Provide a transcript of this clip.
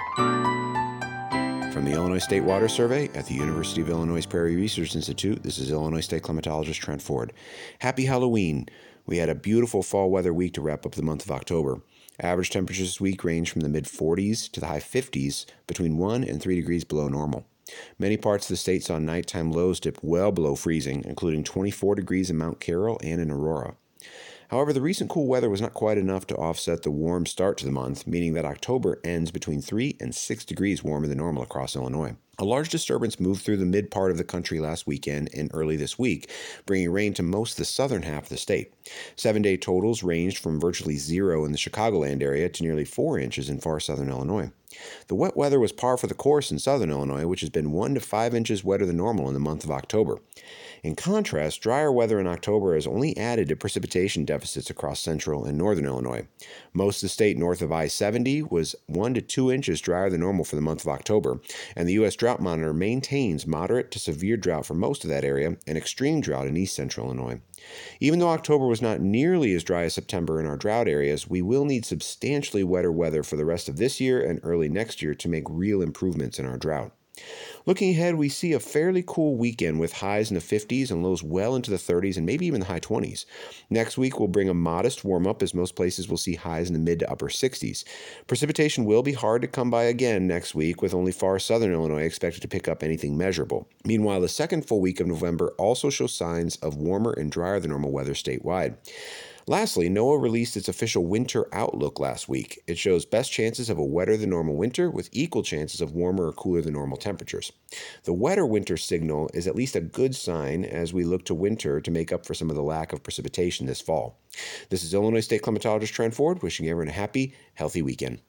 From the Illinois State Water Survey at the University of Illinois Prairie Research Institute, this is Illinois State climatologist Trent Ford. Happy Halloween! We had a beautiful fall weather week to wrap up the month of October. Average temperatures this week range from the mid-40s to the high 50s, between 1 and 3 degrees below normal. Many parts of the state saw nighttime lows dip well below freezing, including 24 degrees in Mount Carroll and in Aurora. However, the recent cool weather was not quite enough to offset the warm start to the month, meaning that October ends between 3 and 6 degrees warmer than normal across Illinois. A large disturbance moved through the mid part of the country last weekend and early this week, bringing rain to most of the southern half of the state. 7-day totals ranged from virtually zero in the Chicagoland area to nearly 4 inches in far southern Illinois. The wet weather was par for the course in southern Illinois, which has been 1 to 5 inches wetter than normal in the month of October. In contrast, drier weather in October has only added to precipitation deficits across central and northern Illinois. Most of the state north of I-70 was 1 to 2 inches drier than normal for the month of October, and the U.S. Drought Monitor maintains moderate to severe drought for most of that area and extreme drought in east central Illinois. Even though October was not nearly as dry as September in our drought areas, we will need substantially wetter weather for the rest of this year and early next year to make real improvements in our drought. Looking ahead, we see a fairly cool weekend with highs in the 50s and lows well into the 30s and maybe even the high 20s. Next week will bring a modest warm-up as most places will see highs in the mid to upper 60s. Precipitation will be hard to come by again next week, with only far southern Illinois expected to pick up anything measurable. Meanwhile, the second full week of November also shows signs of warmer and drier than normal weather statewide. Lastly, NOAA released its official winter outlook last week. It shows best chances of a wetter than normal winter with equal chances of warmer or cooler than normal temperatures. The wetter winter signal is at least a good sign as we look to winter to make up for some of the lack of precipitation this fall. This is Illinois State climatologist Trent Ford wishing everyone a happy, healthy weekend.